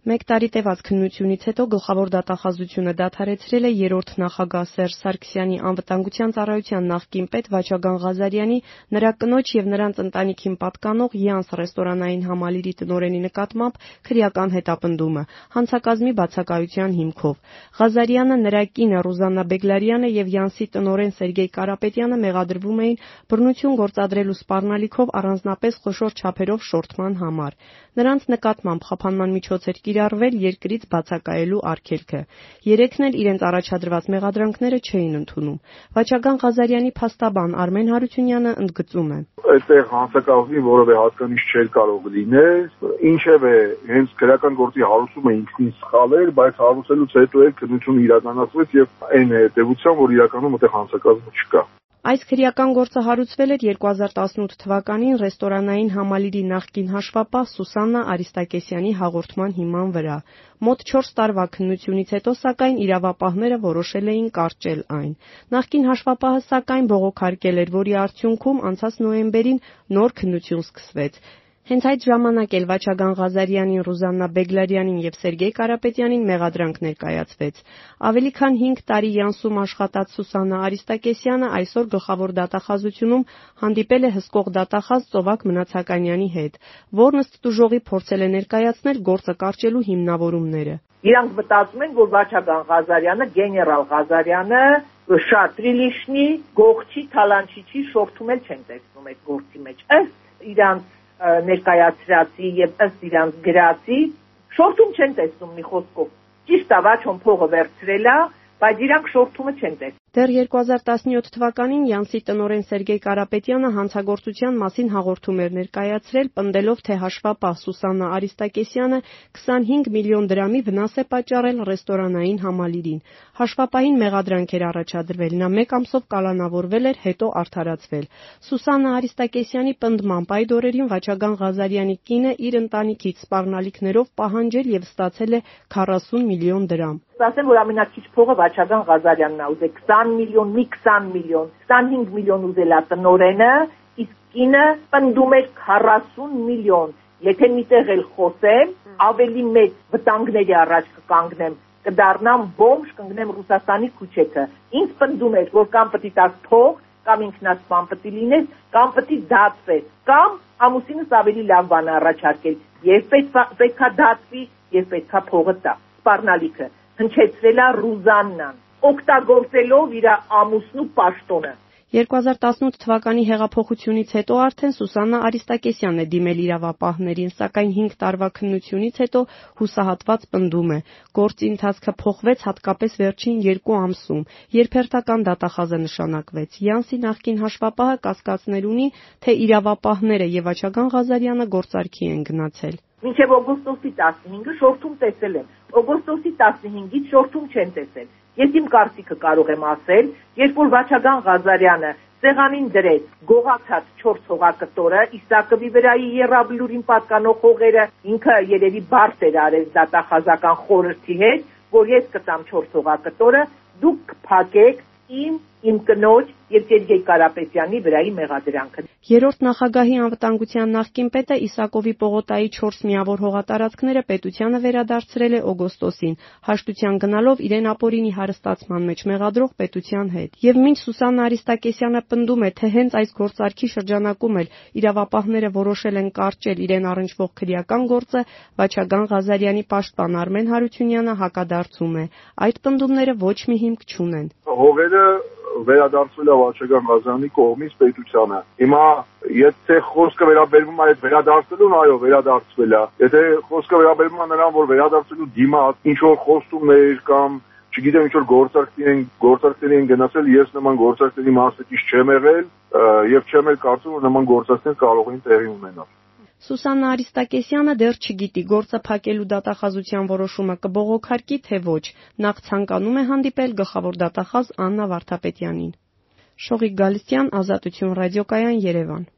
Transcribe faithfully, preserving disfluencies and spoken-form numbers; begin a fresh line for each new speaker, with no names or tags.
Մեկ տարի տևած քննությունից հետո գլխավոր դատախազությունը դադարեցրել է երրորդ նախագահ Սերժ Սարգսյանի անվտանգության ծառայության նախկին պետ Վաչագան Ղազարյանի, նրա կնոջ եւ նրանց ընտանիքին պատկանող Յանս ռեստորանային համալիրի տնօրենի նկատմամբ քրեական հետապնդումը, հանցակազմի բացակայության հիմքով։ Ղազարյանը, նրա կինը Ռուզաննա Բեգլարյանը եւ Յանսի տնօրեն Սերգեյ Կարապետյանը մեղադրվում էին բռնություն գործադրելու սպառնալիքով առանձնապես խոշոր չափերով շորթման համար։ Նրանց նկատմամբ խափանման միջոց էր կիրառվել երկրից բացակայելու արգելքը։ Երեքն էլ իրենց առաջադրված մեղադրանքները չէին ընդունում։ Վաչագան Ղազարյանի փաստաբան Արմեն Հարությունյանը ընդգծում է.
Այդտեղ հանցակազմի որևէ հատկանիշ չէր կարող լինել, ինչևէ հենց քրեական գործի հարուցումը ինքնին սխալ էր, բայց հարուցելուց հետո էլ քննությունը իրականացվեց եւ այն հետեւությամբ, որ իրականում այդտեղ հանցակազմ չկա։
Այս քրեական գործը հարուցվել էր երկու հազար տասնութ թվականին ռեստորանային համալիրի նախկին հաշվապահ Սուսաննա Արիստակեսյանի հաղորդման հիման վրա։ Մոտ չորս տարվա քննությունից հետո, սակայն, իրավապահները որոշել էին կարճել այն։ Նախկին հաշվապահը, սակայն, բողոքարկել էր, որի արդյունքում անցած նոյեմբերին նոր քննություն սկսվեց։ Հենց այդ ժամանակ էլ Վաչագան Ղազարյանին, Ռուզաննա Բեգլարյանին եւ Սերգեյ Կարապետյանին մեղադրանք ներկայացվեց։ Ավելի քան հինգ տարի Յանսում աշխատած Սուսաննա Արիստակեսյանը այսօր գլխավոր դատախազությունում հանդիպել է հսկող դատախազ Ծովակ Մնացականյանի հետ, որն ըստ տուժողի փորձել է ներկայացնել գործը կարճելու հիմնավորումները։
Իրանք մտածում են, որ Վաչագան Ղազարյանը, գեներալ Ղազարյանը շատ ռիլիշնի, գողչի, թալանչիչի շորթում էլ չեն տեսնում այդ գործի մեջ։ Ըստ իրանք ներկայացրածի եւ ըստ իրանց գրածի շորթում չեն տեսնում մի խոսքով։ Ճիշտ է, Վաչոն փողը վերցրել է, բայց իրանք շորթումը չեն տեսնում։
Դեռ երկու հազար տասնյոթ թվականին Յանսի տնօրեն Սերգեյ Կարապետյանը հանցագործության մասին հաղորդում էր ներկայացրել, պնդելով, թե հաշվապահ Սուսաննա Արիստակեսյանը քսանհինգ միլիոն դրամի վնաս է պատճառել ռեստորանային համալիրին։ Հաշվապահին մեղադրանք էր առաջադրվել, նա մեկ ամսով կալանավորվել էր, հետո արդարացվել։ Սուսաննա Արիստակեսյանի պնդմամբ այդ օրերին Վաչագան Ղազարյանի կինը իր ընտանիքից սպառնալիքներով պահանջել եւ ստացել է քառասուն միլիոն դրամ։
Ասեմ, որ ամենակիչ փողը Վաչագան Ղազարյանն է ուզել քսան միլիոն, մի քսան միլիոն, քսանհինգ միլիոն ուզել է տնօրենը, իսկ կինը պնդում էր քառասուն միլիոն։ Եթե միտեղ էլ խոսեմ, ավելի մեծ վտանգների առաջ կկանգնեմ, կդառնամ բոմժ, կընկնեմ Ռուսաստանի քուչեքը։ Ինձ պնդում էր, որ կամ պետք է տաս փող, կամ ինքնասպան պետք է լինես, կամ պետք է դատվես, կամ ամուսինս ավելի լավ բան առաջարկել։ Եվ պետք է դատվի, եւ պետք է փողը տա։ Սպառնալիքը հնչեցրել է Ռուզաննան, օգտագործելով իր ամուսնու պաշտոնը։
երկու հազար տասնութ թվականի հեղափոխությունից հետո արդեն Սուսաննա Արիստակեսյանն է դիմել իրավապահներին, սակայն հինգ տարվա քննությունից հետո հուսահատված պնդում է. գործի ընթացքը փոխվեց հատկապես վերջին երկու ամսում, երբ հերթական դատախազը նշանակվեց։ Յանսի նախկին հաշվապահը կասկածներ ունի, թե իրավապահները եւ Վաչագան Ղազարյանը գործարքի են գնացել։
Մինչև օգոստոսի տասնհինգը շորթում տեսել են, օգոստոսի տասնհինգից շորթում չեն տեսել։ Ես իմ կարծիքը կարող եմ ասել, երբ որ Վաչագան Ղազարյանը սեղանին դրեց գողացած չորս հողակտորը, Իսակովի վրայի եռաբլուրին պատկանող հողերը, ինքը երևի բարդ էր արել դատախազական խորհրդի հետ, որ ես կտամ չորս հողակտորը, դուք կփակեք իմ, իմ կնոջ եւ Սերգեյ Կարապետյանի վրայի մեղադրանքը։
Երրորդ նախագահի անվտանգության նախկին պետը Իսակովի պողոտայի չորս միավոր հողատարածքները պետությանը վերադարձրել է օգոստոսին, հաշտության գնալով իրեն ապօրինի հարստացման մեջ մեղադրող պետության հետ։ Եվ մինչ Սուսաննա Արիստակեսյանը պնդում է, թե հենց այս գործարքի շրջանակում էլ իրավապահները որոշել են կարճել իրեն առնչվող քրեական գործը, Վաչագան Ղազարյանի պաշտպան Արմեն Հարությունյանը հակադարձում է. այդ պնդումները ոչ մի հիմք չունեն։
Հողերը վերադարձվել է Վաչագան Ղազարյանի կողմից պետությանը։ Հիմա եթե խոսքը վերաբերվում է այդ վերադարձելուն, այո, վերադարձվել է։ Եթե խոսքը վերաբերվում է նրան, որ վերադարձելու դիմաց ինչ որ խոստումներ կամ չգիտեմ ինչ որ գործարքներ են, գործարքներ են գնացել, ես նման գործարքների մասնակից չեմ եղել եւ չեմ էլ կարծում, որ նման գործարքներ կարող են տեղի ունենալ։
Սուսաննա Արիստակեսյանը դեռ չգիտի գործը փակելու դատախազության որոշումը կբողոքարկի, թե ոչ։ Նախ ցանկանում է հանդիպել գլխավոր դատախազ Աննա Վարդապետյանին։ Շողիկ Գալստյան, Ազատություն ռադիոկայան, Երևան։